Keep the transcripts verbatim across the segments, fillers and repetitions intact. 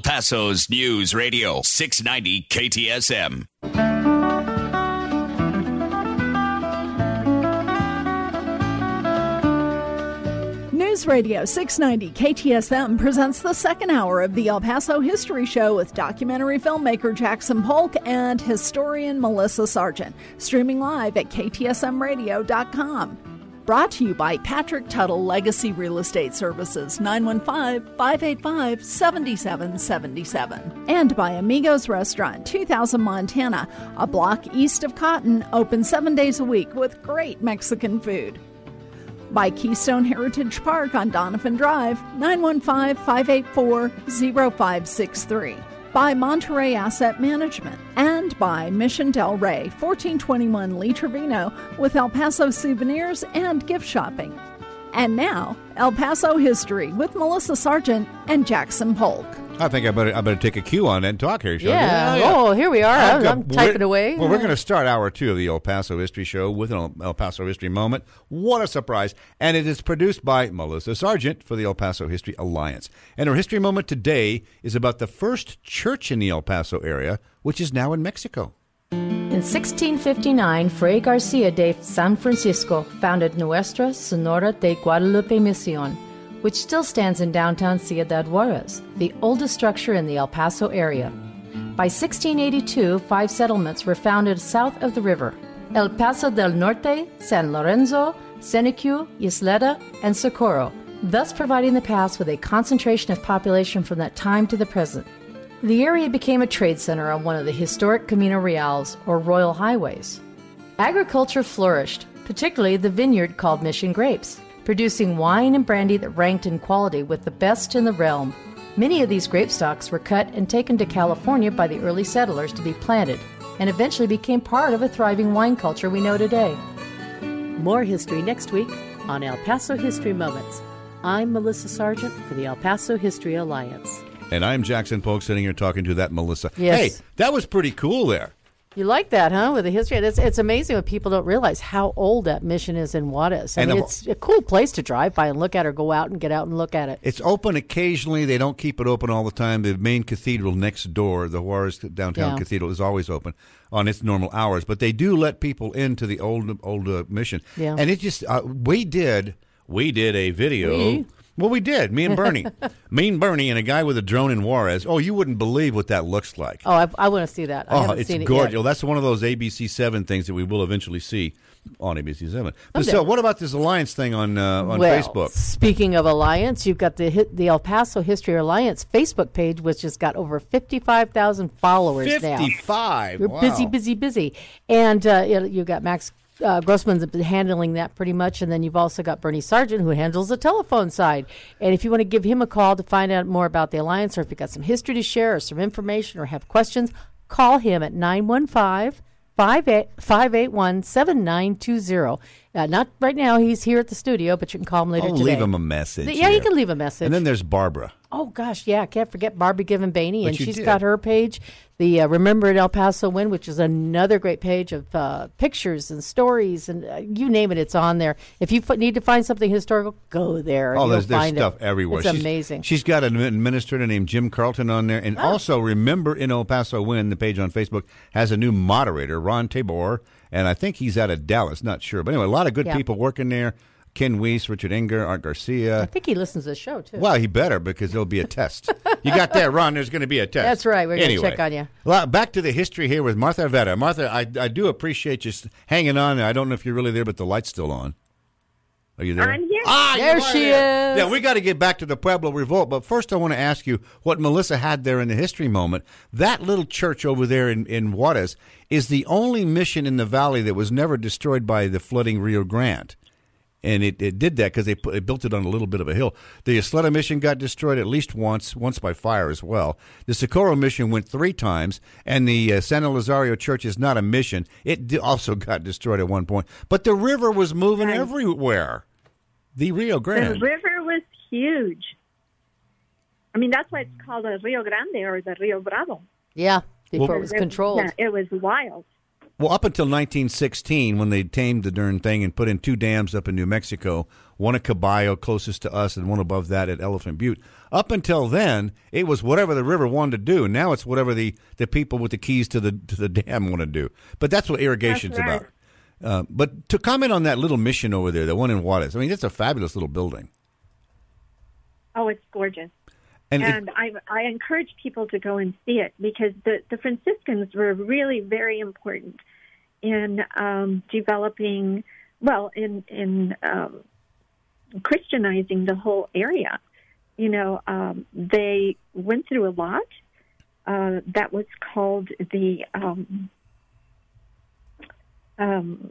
Paso's News Radio, six ninety K T S M. News Radio six ninety K T S M presents the second hour of the El Paso History Show with documentary filmmaker Jackson Polk and historian Melissa Sargent, streaming live at K T S M radio dot com. Brought to you by Patrick Tuttle Legacy Real Estate Services, nine one five, five eight five, seven seven seven seven. And by Amigos Restaurant, two thousand Montana, a block east of Cotton, open seven days a week with great Mexican food. By Keystone Heritage Park on Donovan Drive, nine one five, five eight four, zero five six three. By Monterey Asset Management. And by Mission Del Rey, fourteen twenty-one Lee Trevino, with El Paso souvenirs and gift shopping. And now, El Paso History with Melissa Sargent and Jackson Polk. I think I better I better take a cue on that and talk here. Yeah. yeah. Oh, here we are. I'm, got, I'm typing away. Well, we're going to start hour two of the El Paso History Show with an El Paso History Moment. What a surprise. And it is produced by Melissa Sargent for the El Paso History Alliance. And our history moment today is about the first church in the El Paso area, which is now in Mexico. In sixteen fifty-nine, Fray Garcia de San Francisco founded Nuestra Señora de Guadalupe Mission, which still stands in downtown Ciudad Juarez, the oldest structure in the El Paso area. By sixteen eighty-two, five settlements were founded south of the river: El Paso del Norte, San Lorenzo, Senecu, Isleta, and Socorro, thus providing the pass with a concentration of population from that time to the present. The area became a trade center on one of the historic Camino Reals, or royal highways. Agriculture flourished, particularly the vineyard called Mission Grapes, producing wine and brandy that ranked in quality with the best in the realm. Many of these grape stocks were cut and taken to California by the early settlers to be planted, and eventually became part of a thriving wine culture we know today. More history next week on El Paso History Moments. I'm Melissa Sargent for the El Paso History Alliance. And I'm Jackson Polk, sitting here talking to that Melissa. Yes. Hey, that was pretty cool there. You like that, huh, with the history? It's, it's amazing when people don't realize how old that mission is in Juarez. I And mean, the- it's a cool place to drive by and look at or go out and get out and look at it. It's open occasionally. They don't keep it open all the time. The main cathedral next door, the Juarez Downtown Yeah. Cathedral, is always open on its normal hours. But they do let people into the old old uh, mission. Yeah. And it just uh, we did we did a video. We? Well, we did. Me and Bernie, me and Bernie, and a guy with a drone in Juarez. Oh, you wouldn't believe what that looks like. Oh, I, I want to see that. I Oh, haven't it's seen it gorgeous. yet. Well, that's one of those A B C seven things that we will eventually see on A B C seven. But Someday. so, what about this Alliance thing on uh, on well, Facebook? Speaking of Alliance, you've got the hit- the El Paso History Alliance Facebook page, which has got over fifty-five thousand followers now. fifty-five. You're Wow. busy, busy, busy. And uh, you know, you've got Max uh, Grossman's been handling that pretty much. And then you've also got Bernie Sargent, who handles the telephone side. And if you want to give him a call to find out more about the Alliance, or if you've got some history to share or some information or have questions, call him at nine one five, five eight one, seven nine two zero. Uh, not right now. He's here at the studio, but you can call him later I'll today. leave him a message. Yeah, you here. can leave a message. And then there's Barbara. Oh, gosh, yeah. Can't forget Barbie Given Baney, But and you she's did. got her page, the uh, Remember at El Paso Win, which is another great page of uh, pictures and stories, and uh, you name it, it's on there. If you f- need to find something historical, go there. Oh, and there's, you'll there's find stuff it. everywhere. It's she's, amazing. She's got an administrator named Jim Carlton on there. And also, remember in El Paso Win, the page on Facebook has a new moderator, Ron Tabor. And I think he's out of Dallas, not sure. But anyway, a lot of good Yeah. people working there. Ken Weiss, Richard Enger, Art I Garcia. think he listens to the show, too. Well, he better, because there'll be a test. You got that, Ron? There's going to be a test. That's right. We're gonna anyway, check on you. Well, back to the history here with Martha Vera. Martha, I, I do appreciate you s- hanging on. I don't know if you're really there, but the light's still on. Are you there? I'm here. Ah, There you are she there. is. Yeah, we got to get back to the Pueblo Revolt. But first, I want to ask you what Melissa had there in the history moment. That little church over there in, in Juarez is the only mission in the valley that was never destroyed by the flooding Rio Grande. And it, it did that because they, put, they built it on a little bit of a hill. The Isleta mission got destroyed at least once, once by fire as well. The Socorro mission went three times, and the uh, San Elizario Church is not a mission. It d- also got destroyed at one point. But the river was moving Right. everywhere. The Rio The Grande. river was huge. I mean, that's why it's called the Rio Grande or the Rio Bravo. Yeah, before Well- it was controlled. Yeah, it was wild. Well, up until nineteen sixteen, when they tamed the darn thing and put in two dams up in New Mexico, one at Caballo closest to us and one above that at Elephant Butte. Up until then, it was whatever the river wanted to do. Now it's whatever the, the people with the keys to the to the dam want to do. But that's what irrigation's That's right. about. Uh, but to comment on that little mission over there, the one in Juarez, I mean, it's a fabulous little building. Oh, it's gorgeous. And, And it, I, I encourage people to go and see it because the, the Franciscans were really very important in um, developing, well, in, in um, Christianizing the whole area. You know, um, they went through a lot. Uh, that was called the, um, um,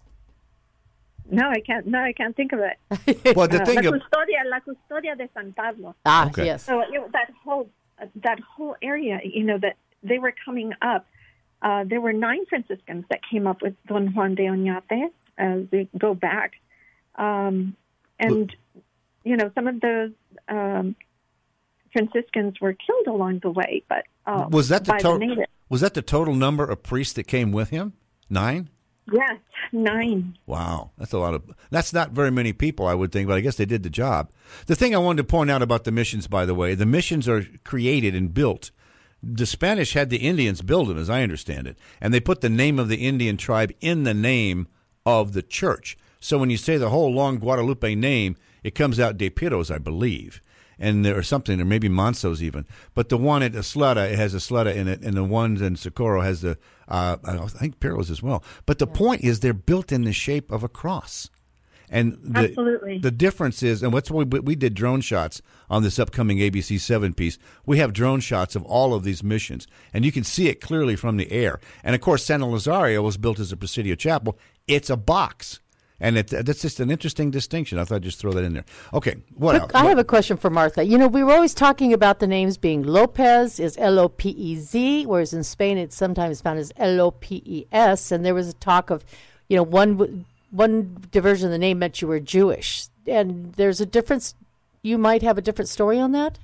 no, I can't, no, I can't think of it. well, the Uh, thing la of, custodia, la custodia de San Pablo. Ah, Okay. yes. So you know, that whole uh, that whole area, you know, that they were coming up. Uh, there were nine Franciscans that came up with Don Juan de Oñate as they go back, um, and you know, some of those um, Franciscans were killed along the way. But uh, was that the by total? the natives. Was that the total number of priests that came with him? Nine. Yes, nine. Wow, that's a lot of. That's not very many people, I would think, but I guess they did the job. The thing I wanted to point out about the missions, by the way, the missions are created and built. The Spanish had the Indians build them, as I understand it, and they put the name of the Indian tribe in the name of the church. So when you say the whole long Guadalupe name, it comes out De Piros, I believe. And there or something, or maybe Mansos even. But the one at Asleta, it has Asleta in it, and the ones in Socorro has the, uh, I think Piros as well. But the point is they're built in the shape of a cross. And the, Absolutely. the difference is, and what's we, we did drone shots on this upcoming A B C seven piece. We have drone shots of all of these missions, and you can see it clearly from the air. And, of course, San Lazario was built as a Presidio chapel. It's a box. And it, that's just an interesting distinction. I thought I'd just throw that in there. Okay, what Quick, else? I have a question for Martha. You know, we were always talking about the names being Lopez is L O P E Z, whereas in Spain it's sometimes found as L O P E S. And there was a talk of, you know, one w- one diversion of the name meant you were Jewish. And there's a difference. You might have a different story on that?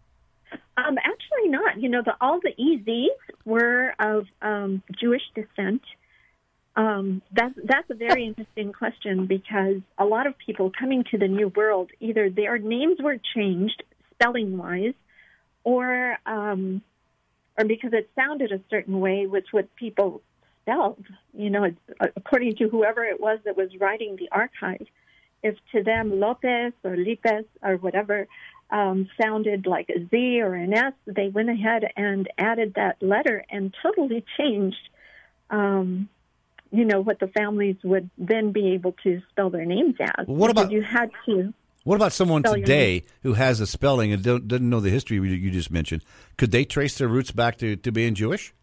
Um, actually not. You know, the, all the E Zs were of um, Jewish descent. Um, that's that's a very interesting question because a lot of people coming to the New World, either their names were changed spelling-wise, or um, or because it sounded a certain way, which what people spelled. You know, it's, according to whoever it was that was writing the archive, if to them Lopez or Lipez or whatever um, sounded like a Z or an S, they went ahead and added that letter and totally changed. Um, you know, what the families would then be able to spell their names as. What about- Because you had to. What about someone Spell your today who has a spelling and don't, doesn't know the history you you just mentioned? Could they trace their roots back to, to being Jewish?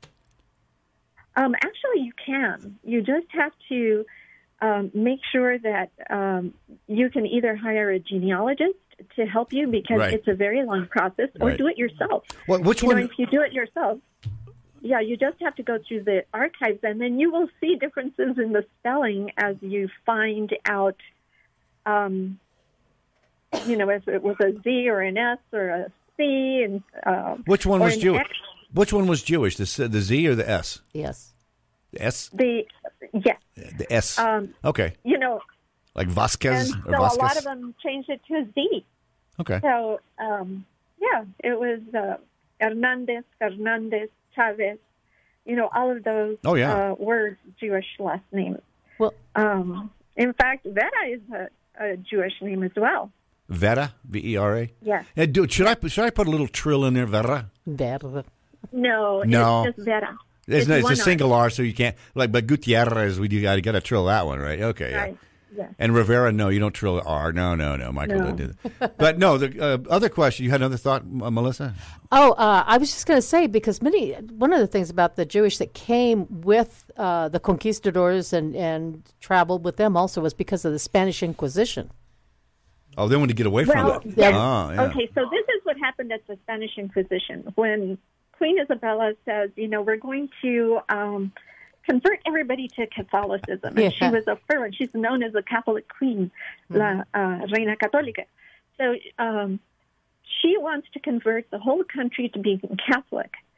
Um, actually, you can. You just have to um, make sure that um, you can either hire a genealogist to help you because Right. it's a very long process, or Right. do it yourself. What, which you one? know, if you do it yourself, yeah, you just have to go through the archives, and then you will see differences in the spelling as you find out, um, you know, if it was a Z or an S or a C. And uh, Which one or was an Jewish? X. Which one was Jewish? The, S- the Z or the S? Yes. The S? The yes, The S. um, Okay. you know, Like Vasquez and or so a Vasquez? lot of them changed it to a Z. Okay. So um, yeah, it was uh, Hernandez, Fernandez, Chavez. You know, all of those Oh, yeah. uh, were Jewish last names. Well, Um, in fact, Vera is a, a Jewish name as well. Vera, V E R A? Yes. Yeah, dude, should, I, should I put a little trill in there, Vera? better. No, No. it's just Vera. It's, no, it's one a single R, so you can't, like, but Gutierrez, we do got to trill that one, right? Okay, yeah. Right. Yes. And Rivera, no, you don't trill the R. No, no, no. Michael No. didn't do that. But no, the uh, other question, you had another thought, uh, Melissa? Oh, uh, I was just going to say, because many, one of the things about the Jewish that came with uh, the conquistadors and, and traveled with them also was because of the Spanish Inquisition. Oh, they wanted to get away from Well, it. yes. Oh, yeah. Okay, so this is what happened at the Spanish Inquisition. When Queen Isabella says, you know, we're going to um, convert everybody to Catholicism. And Yeah. she was a fervent, she's known as the Catholic Queen, La uh, Reina Católica. So um, she wants to convert the whole country to being Catholic.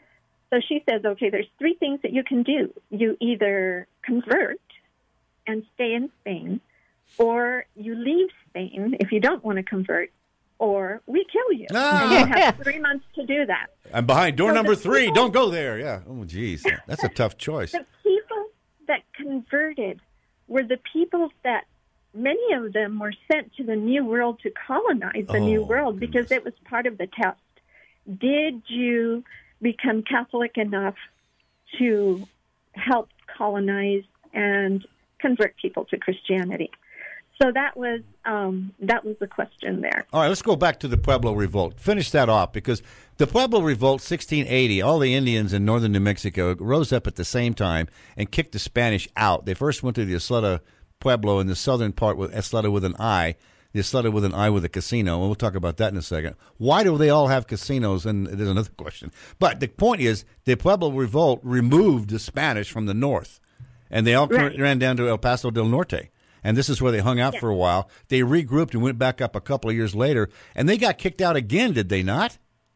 So she says, okay, there's three things that you can do. You either convert and stay in Spain, or you leave Spain if you don't want to convert, or we kill you. Ah. And you have three months to do that. I'm behind door So number the three. people- Don't go there. Yeah. Oh, geez. That's a tough choice. The people that converted were the people that, many of them were sent to the New World to colonize the Oh, New World because goodness. it was part of the test. Did you become Catholic enough to help colonize and convert people to Christianity? So that was um, that was the question there. All right, let's go back to the Pueblo Revolt. Finish that off, because the Pueblo Revolt, sixteen eighty, all the Indians in northern New Mexico rose up at the same time and kicked the Spanish out. They first went to the Isleta Pueblo in the southern part, with Isleta with an I, the Isleta with an I with a casino, and we'll talk about that in a second. Why do they all have casinos? And there's another question. But the point is, the Pueblo Revolt removed the Spanish from the north, and they all Right. ran down to El Paso del Norte. And this is where they hung out for a while. They regrouped and went back up a couple of years later, and they got kicked out again, did they not?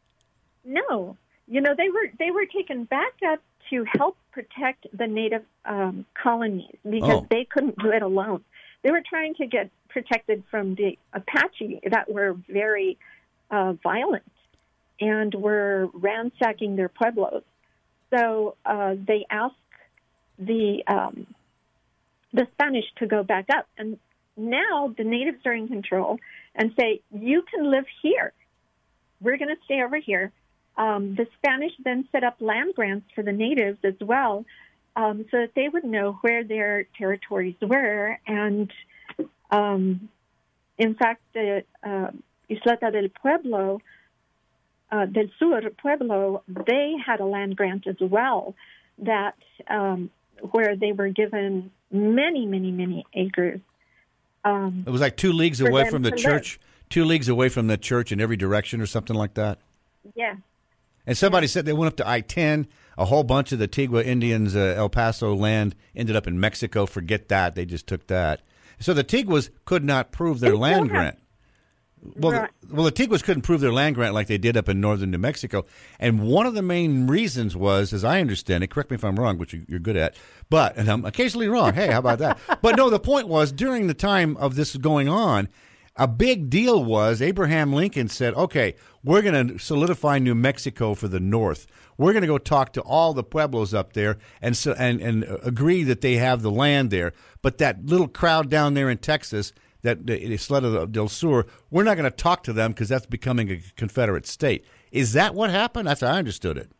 No, you know they were they were taken back up to help protect the native um, colonies because Oh. they couldn't do it alone. They were trying to get protected from the Apache that were very uh, violent and were ransacking their pueblos. So uh, they asked the um, the Spanish to go back up, and now the natives are in control and say, "You can live here. We're going to stay over here." Um, the Spanish then set up land grants for the natives as well, um, so that they would know where their territories were. And um, in fact, the uh, Isleta del Pueblo, uh, del Sur Pueblo, they had a land grant as well, that um, where they were given many, many, many acres. Um, It was like two leagues For away them from the to church, two leagues away from the church in every direction or something like that. yeah. And somebody said they went up to I ten. A whole bunch of the Tigua Indians, uh, El Paso land, ended up in Mexico. Forget that. They just took that. So the Tiguas could not prove their They still land have- grant. Well, Right. the, well, the Tiguas couldn't prove their land grant like they did up in northern New Mexico. And one of the main reasons was, as I understand it, correct me if I'm wrong, which you, you're good at, but, and I'm occasionally wrong. Hey, how about that? But no, the point was, during the time of this going on, a big deal was Abraham Lincoln said, okay, we're going to solidify New Mexico for the North. We're going to go talk to all the pueblos up there and, so, and and agree that they have the land there. But that little crowd down there in Texas, that Isleta del Sur, we're not going to talk to them because that's becoming a Confederate state. Is that what happened? That's how I understood it.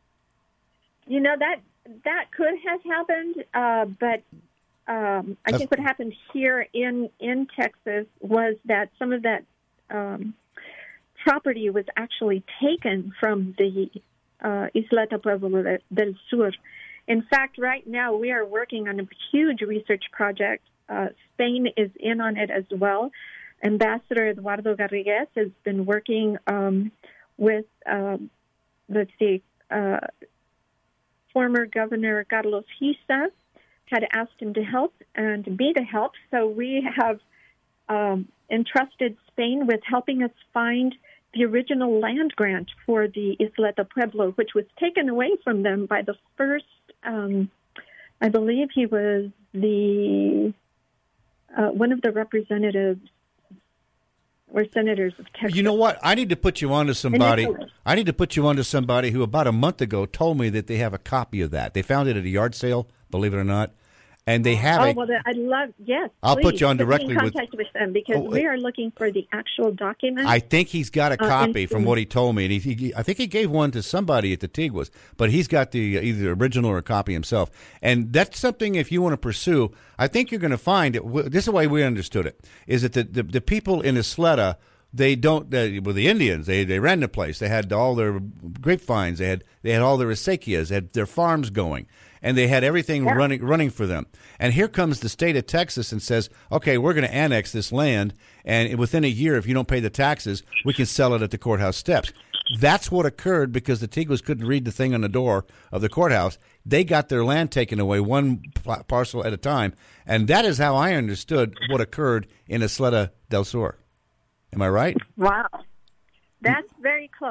You know, that that could have happened, uh, but um, I That's- think what happened here in, in Texas was that some of that um, property was actually taken from the uh, Isleta Pueblo del Sur. In fact, right now we are working on a huge research project. Uh, Spain is in on it as well. Ambassador Eduardo Garrigues has been working um, with, um, let's see, uh, former Governor Carlos Hisa, had asked him to help and me to help. So we have um, entrusted Spain with helping us find the original land grant for the Isleta Pueblo, which was taken away from them by the first, um, I believe he was the uh, one of the representatives or senators of Texas. You know what? I need to put you on to somebody. Nicholas. I need to put you on to somebody who about a month ago told me that they have a copy of that. They found it at a yard sale, believe it or not. And they have Oh, a. well, I love, yes. I'll put please you on me directly in with- contact with, them because Oh, we are looking for the actual document. I think he's got a Uh, copy and- from what he told me, and he, he, I think he gave one to somebody at the Tiguas, but he's got the uh, either original or a copy himself. And that's something if you want to pursue. I think you're going to find it. This is the way we understood it: is that the the, the people in Isleta, they don't. They, well, the Indians, they they ran the place. They had all their grapevines. They had they had all their acequias. They had their farms going, and they had everything Yeah. running running for them. And here comes the state of Texas and says, okay, we're going to annex this land, and within a year, if you don't pay the taxes, we can sell it at the courthouse steps. That's what occurred because the Tiguas couldn't read the thing on the door of the courthouse. They got their land taken away one p- parcel at a time, and that is how I understood what occurred in Isleta del Sur. Am I right? Wow. That's very close.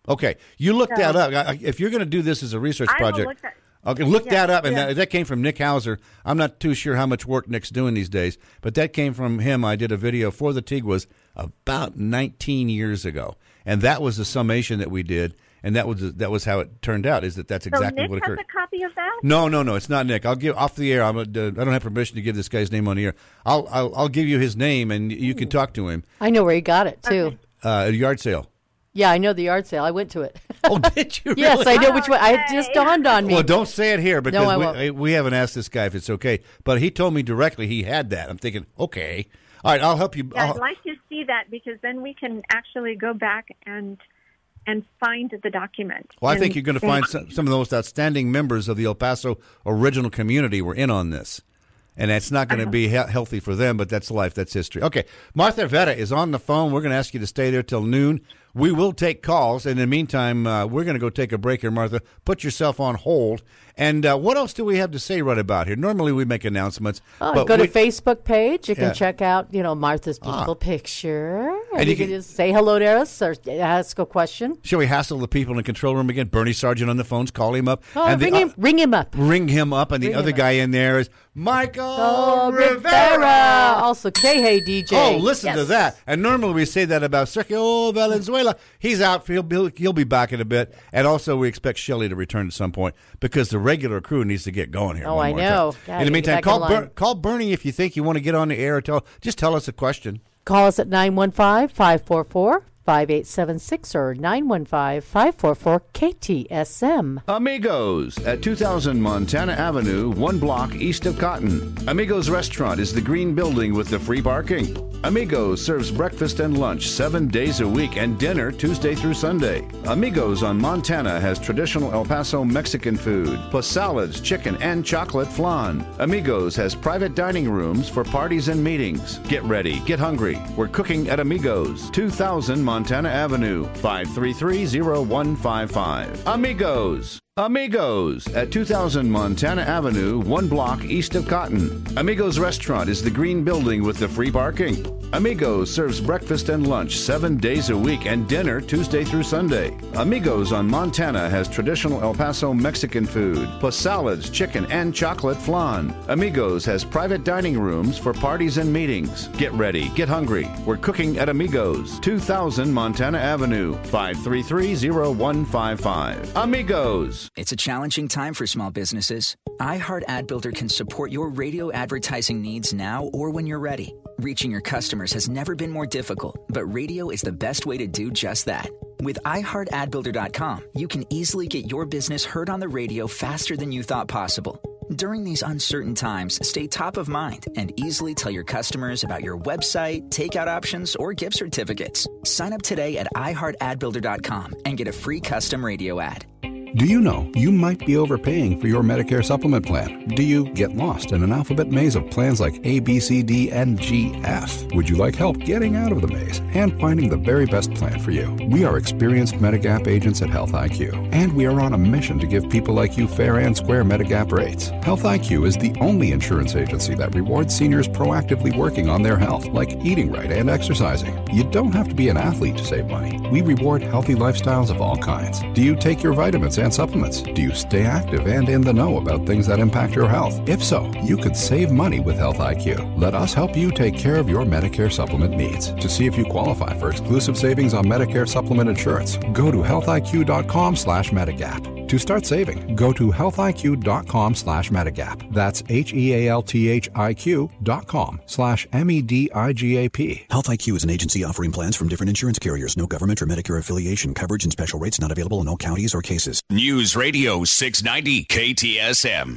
Okay, you look So- that up. I- I- If you're going to do this as a research I will project, look that- okay, look Yeah, that up. And yeah. that, that came from Nick Hauser. I'm not too sure how much work Nick's doing these days, but that came from him. I did a video for the Tiguas about nineteen years ago, and that was the summation that we did, and that was that was how it turned out. Is that that's So exactly Nick what has occurred? a copy of that? No, no, no. It's not Nick. I'll give off the air. I'm a, uh, I don't have permission to give this guy's name on the air. I'll I'll, I'll give you his name, and you can talk to him. I know where he got it too. Uh, at a yard sale. Yeah, I know the yard sale. I went to it. Oh, did you? Yes, really? I know which one. I, it just dawned on me. Well, don't say it here because I we, won't. we haven't asked this guy if it's okay. But he told me directly he had that. I'm thinking, okay, all right, I'll help you. Yeah, I'll- I'd like to see that because then we can actually go back and and find the document. well, I And think you're going to find some, some of the most outstanding members of the El Paso original community were in on this. And it's not going to be he- healthy for them, but that's life. That's history. Okay, Martha Vera is on the phone. We're going to ask you to stay there till noon. We will take calls. And in the meantime, uh, we're going to go take a break here, Martha. Put yourself on hold. And uh, what else do we have to say right about here? Normally we make announcements. Oh, but go to we- Facebook page. You can Yeah. check out, you know, Martha's beautiful picture. And, And you, you can, can- just say hello to us or ask a question. Shall we hassle the people in the control room again? Bernie Sargent on the phones. Call him up. Oh, and the, ring, him, ring him up. ring him up. And the Ring other him guy in there is Michael Oh, Rivera. Rivera. Also, K-Hey D J. Oh, listen Yes. to that. And normally we say that about Sergio Valenzuela. He's out. He'll, he'll, he'll be back in a bit. And also we expect Shelley to return at some point because the regular crew needs to get going here. Oh, one I more know. time. Gotta In the get meantime, back in call, line. Ber- call Bernie if you think you want to get on the air. Or tell, just tell us a question. Call us at nine one five, five four four, five eight seven six or nine one five, five four four, K T S M. Amigos at two thousand Montana Avenue, one block east of Cotton. Amigos Restaurant is the green building with the free parking. Amigos serves breakfast and lunch seven days a week and dinner Tuesday through Sunday. Amigos on Montana has traditional El Paso Mexican food, plus salads, chicken, and chocolate flan. Amigos has private dining rooms for parties and meetings. Get ready, get hungry. We're cooking at Amigos, two thousand Montana Avenue, five three three, zero one five five. Amigos. Amigos at two thousand Montana Avenue, one block east of Cotton. Amigos Restaurant is the green building with the free parking. Amigos serves breakfast and lunch seven days a week and dinner Tuesday through Sunday. Amigos on Montana has traditional El Paso Mexican food, plus salads, chicken, and chocolate flan. Amigos has private dining rooms for parties and meetings. Get ready, get hungry. We're cooking at Amigos, two thousand Montana Avenue, five three three, zero one five five. Amigos. It's a challenging time for small businesses. iHeart Ad Builder can support your radio advertising needs now or when you're ready. Reaching your customers has never been more difficult, but radio is the best way to do just that. With i heart ad builder dot com, you can easily get your business heard on the radio faster than you thought possible. During these uncertain times, stay top of mind and easily tell your customers about your website, takeout options, or gift certificates. Sign up today at i heart ad builder dot com and get a free custom radio ad. Do you know you might be overpaying for your Medicare supplement plan? Do you get lost in an alphabet maze of plans like A, B, C, D, and G, F? Would you like help getting out of the maze and finding the very best plan for you? We are experienced Medigap agents at Health I Q, and we are on a mission to give people like you fair and square Medigap rates. Health I Q is the only insurance agency that rewards seniors proactively working on their health, like eating right and exercising. You don't have to be an athlete to save money. We reward healthy lifestyles of all kinds. Do you take your vitamins and supplements? Do you stay active and in the know about things that impact your health? If so, you could save money with Health I Q. Let us help you take care of your Medicare supplement needs. To see if you qualify for exclusive savings on Medicare supplement insurance, go to health I Q dot com slash Medigap. To start saving, go to health I Q dot com slash Medigap. That's H E A L T H I Q dot com slash M E D I G A P. Health I Q is an agency offering plans from different insurance carriers. No government or Medicare affiliation. Coverage and special rates not available in all counties or cases. News Radio six ninety K T S M.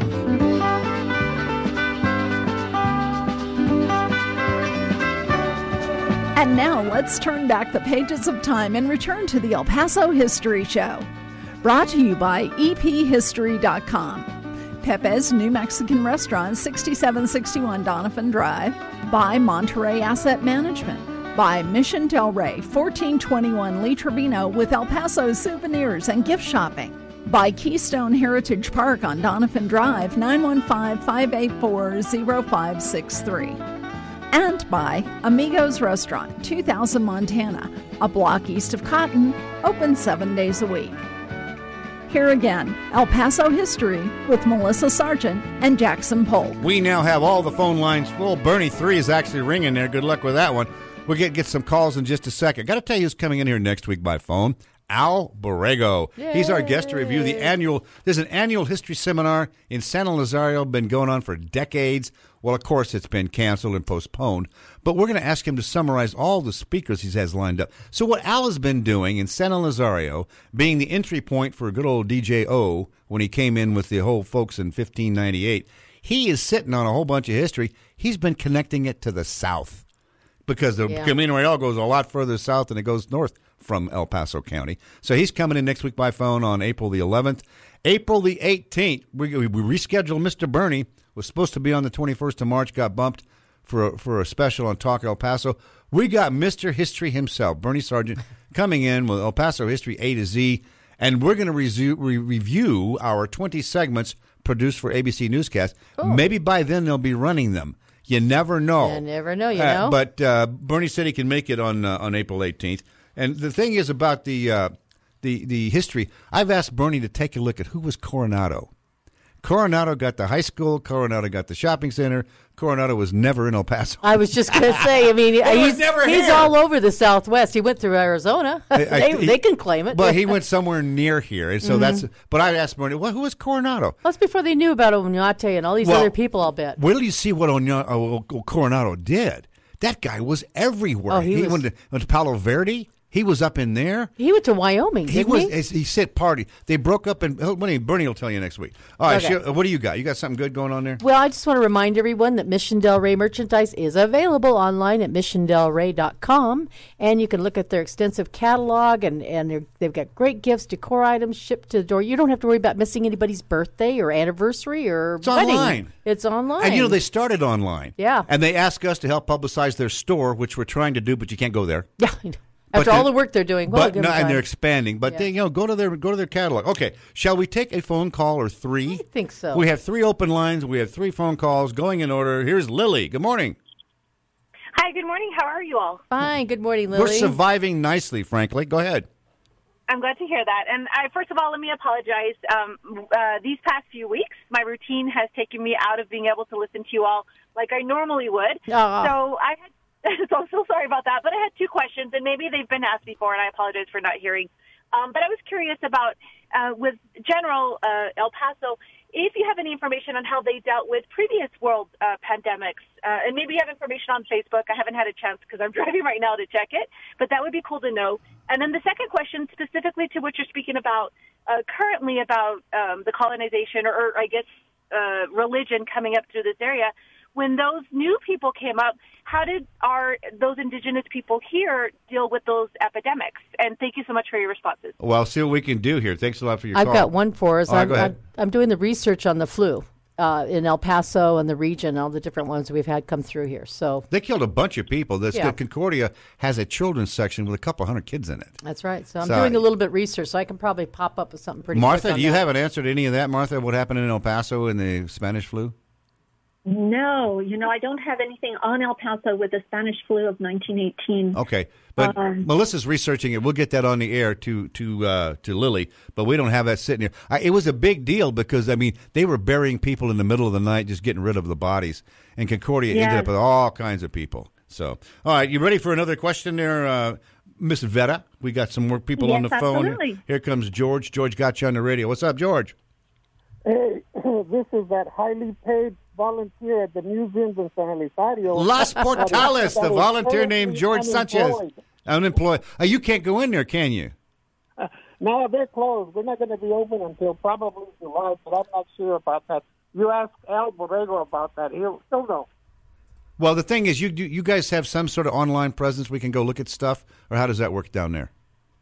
And now let's turn back the pages of time and return to the El Paso History Show. Brought to you by E P history dot com. Pepe's New Mexican Restaurant, sixty-seven sixty-one Donovan Drive. By Monterey Asset Management. By Mission Del Rey, fourteen twenty-one Lee Trevino with El Paso souvenirs and gift shopping. By Keystone Heritage Park on Donovan Drive, nine one five, five eight four, zero five six three. And by Amigos Restaurant, two thousand Montana, a block east of Cotton, open seven days a week. Here again, El Paso history with Melissa Sargent and Jackson Polk. We now have all the phone lines full. Bernie three is actually ringing there. Good luck with that one. We'll get, get some calls in just a second. Got to tell you who's coming in here next week by phone. Al Borrego. Yay. He's our guest to review the annual, there's an annual history seminar in San Elizario, been going on for decades. Well, of course, it's been canceled and postponed, but we're going to ask him to summarize all the speakers he has lined up. So what Al has been doing in San Elizario, being the entry point for good old D J O when he came in with the whole folks in fifteen ninety-eight, he is sitting on a whole bunch of history. He's been connecting it to the south because the Yeah. Camino Real goes a lot further south than it goes north from El Paso County. So he's coming in next week by phone on April the eleventh. April the eighteenth, we, we rescheduled Mister Bernie. Was supposed to be on the twenty-first of March, got bumped for a, for a special on Talk El Paso. We got Mister History himself, Bernie Sargent, coming in with El Paso History A to Z, and we're going to resu- re- review our twenty segments produced for A B C Newscast. Cool. Maybe by then they'll be running them. You never know. You never know, you Uh, know. But uh, Bernie said he can make it on uh, on April eighteenth. And the thing is about the uh, the the history. I've asked Bernie to take a look at who was Coronado. Coronado got the high school. Coronado got the shopping center. Coronado was never in El Paso. I was just going to say, I mean, He was he's, never he's here. all over the Southwest. He went through Arizona. I- I- they, he- they can claim it. But he went somewhere near here, and so Mhm. that's. But I asked Bernie, well, who was Coronado? That's before they knew about Oñate and all these Well, other people, I'll bet. Wait till you see what Oña- uh, Coronado did. That guy was everywhere. Oh, he was- went, to, went to Palo Verde. He was up in there. He went to Wyoming, He didn't was. he? He said party. They broke up, and Bernie, Bernie will tell you next week. All right, Okay. Sheila, what do you got? You got something good going on there? Well, I just want to remind everyone that Mission Del Rey merchandise is available online at mission del rey dot com, and you can look at their extensive catalog, and, and they're- they've got great gifts, decor items shipped to the door. You don't have to worry about missing anybody's birthday or anniversary or It's wedding. online. It's online. And you know they started online. Yeah. And they asked us to help publicize their store, which we're trying to do, but you can't go there. Yeah, I know. After But all the- the work they're doing. Well, but give no, them and time. they're expanding. But Yeah. they, you know, go to their go to their catalog. Okay, shall we take a phone call or three? I think so. We have three open lines. We have three phone calls going in order. Here's Lily. Good morning. Hi, good morning. How are you all? Fine. Good morning, Lily. We're surviving nicely, frankly. Go ahead. I'm glad to hear that. And I, first of all, let me apologize. Um, uh, these past few weeks, my routine has taken me out of being able to listen to you all like I normally would. Aw. So I had, so I'm so sorry about that. But I had two questions, and maybe they've been asked before, and I apologize for not hearing. Um, but I was curious about uh, with General uh, El Paso, if you have any information on how they dealt with previous world uh, pandemics, uh, and maybe you have information on Facebook. I haven't had a chance because I'm driving right now to check it, but that would be cool to know. And then the second question, specifically to what you're speaking about uh, currently about um, the colonization or, or I guess uh, religion coming up through this area. When those new people came up, how did our those indigenous people here deal with those epidemics? And thank you so much for your responses. Well, I'll see what we can do here. Thanks a lot for your I've call. got one for us. All right, I'm, go ahead. I'm, I'm doing the research on the flu uh, in El Paso and the region, all the different ones we've had come through here. So They killed a bunch of people. This Yeah. Concordia has a children's section with a couple hundred kids in it. that's right. So I'm So- doing a little bit of research, so I can probably pop up with something pretty Martha, quick on do you that. haven't answered any of that, Martha? What happened in El Paso in the Spanish flu? No, you know, I don't have anything on El Paso with the Spanish flu of nineteen eighteen. Okay, but Um, Melissa's researching it. We'll get that on the air to to uh, to Lily, but we don't have that sitting here. I, it was a big deal because I mean they were burying people in the middle of the night, just getting rid of the bodies, and Concordia ended Yes. up with all kinds of people. So, all right, you ready for another question there, uh, Miss Vera? We got some more people Yes, on the phone. absolutely. Here comes George. George got you on the radio. What's up, George? Hey, this is that highly paid volunteer at the museums in San Elizario. Las Portales, the That is volunteer named currently George Sanchez. unemployed. Unemployed. Uh, you can't go in there, can you? Uh, no, they're closed. We're not going to be open until probably July, but I'm not sure about that. You ask Al Borrego about that. He'll, he'll know. Well, the thing is, you do, you guys have some sort of online presence we can go look at stuff, or how does that work down there?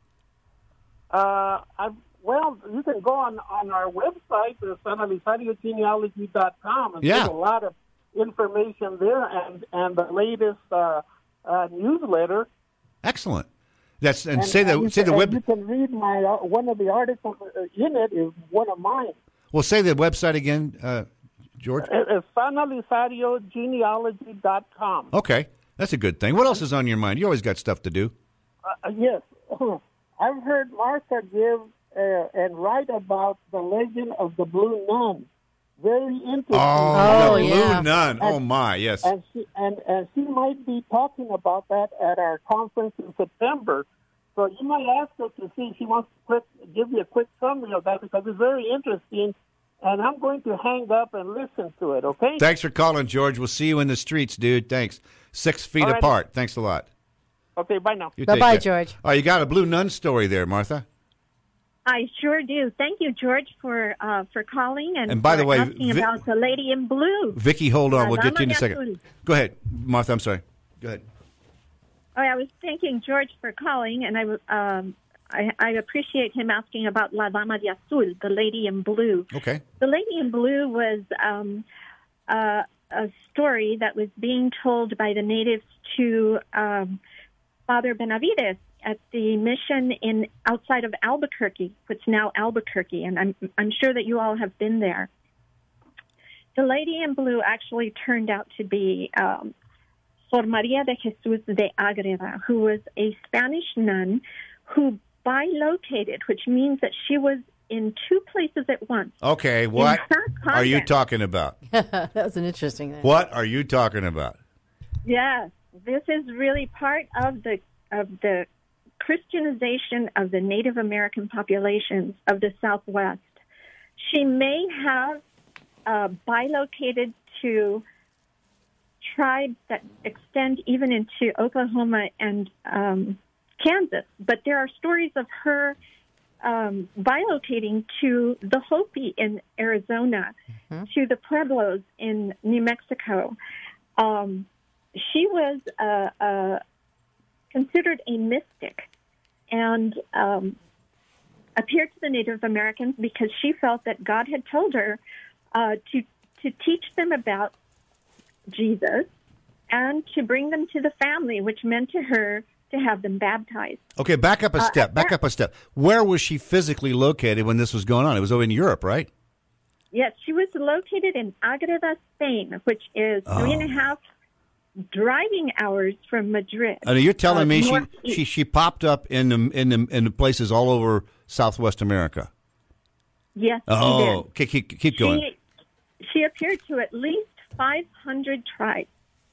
Uh, I, well, you can go on, on our website, uh, san elizario genealogy dot com, and Yeah. there's a lot of information there, and, and the latest uh, uh, newsletter. Excellent. That's and, And, say the and you say the can, web. and you can read my uh, one of the articles in it is one of mine. Well, say the website again, uh, George. It- It's san elizario genealogy dot com. Okay, that's a good thing. What else is on your mind? You always got stuff to do. Uh, yes. I've heard Martha give uh, and write about the legend of the Blue Nun. Very interesting. Oh, Oh, the yeah. Blue Nun. Oh, And- my, yes. And she, and, and she might be talking about that at our conference in September. So you might ask her to see if she wants to quick, give you a quick summary of that because it's very interesting. And I'm going to hang up and listen to it, okay? Thanks for calling, George. We'll see you in the streets, dude. Thanks. Six feet All right. apart. Thanks a lot. Okay, bye now. You Bye take bye, care. George. Oh, you got a Blue Nun story there, Martha. I sure do. Thank you, George, for uh, for calling and, And by the for way, asking Vi- about the lady in blue. Vicky, hold on. We'll get you in a Madama second. Azul. Go ahead, Martha. I'm sorry. Go ahead. Oh, I was thanking George for calling, and I, w- um, I, I appreciate him asking about La Dama de Azul, the lady in blue. Okay. The lady in blue was um, uh, a story that was being told by the natives to um, Father Benavides at the mission in outside of Albuquerque, which is now Albuquerque, and I'm I'm sure that you all have been there. The lady in blue actually turned out to be um, Sor Maria de Jesus de Agreda, who was a Spanish nun who bilocated, which means that she was in two places at once. Okay. What her are you convent. talking about? That was an interesting thing. What are you talking about? Yes, this is really part of the of the Christianization of the Native American populations of the Southwest. She may have uh, bilocated to tribes that extend even into Oklahoma and um, Kansas, but there are stories of her um, bilocating to the Hopi in Arizona, mm-hmm. to the Pueblos in New Mexico. Um, she was uh, uh, considered a mystic and um, appeared to the Native Americans because she felt that God had told her uh, to to teach them about Jesus and to bring them to the family, which meant to her to have them baptized. Okay, back up a Uh, step. Back that- up a step. Where was she physically located when this was going on? It was over in Europe, right? Yes, she was located in Agreda, Spain, which is Oh. three and a half driving hours from Madrid. I mean, you're telling uh, me she, northeast. she she popped up in the in the in the places all over Southwest America. Yes, Oh, she did. okay, keep keep going. She, she appeared to at least five hundred tribes.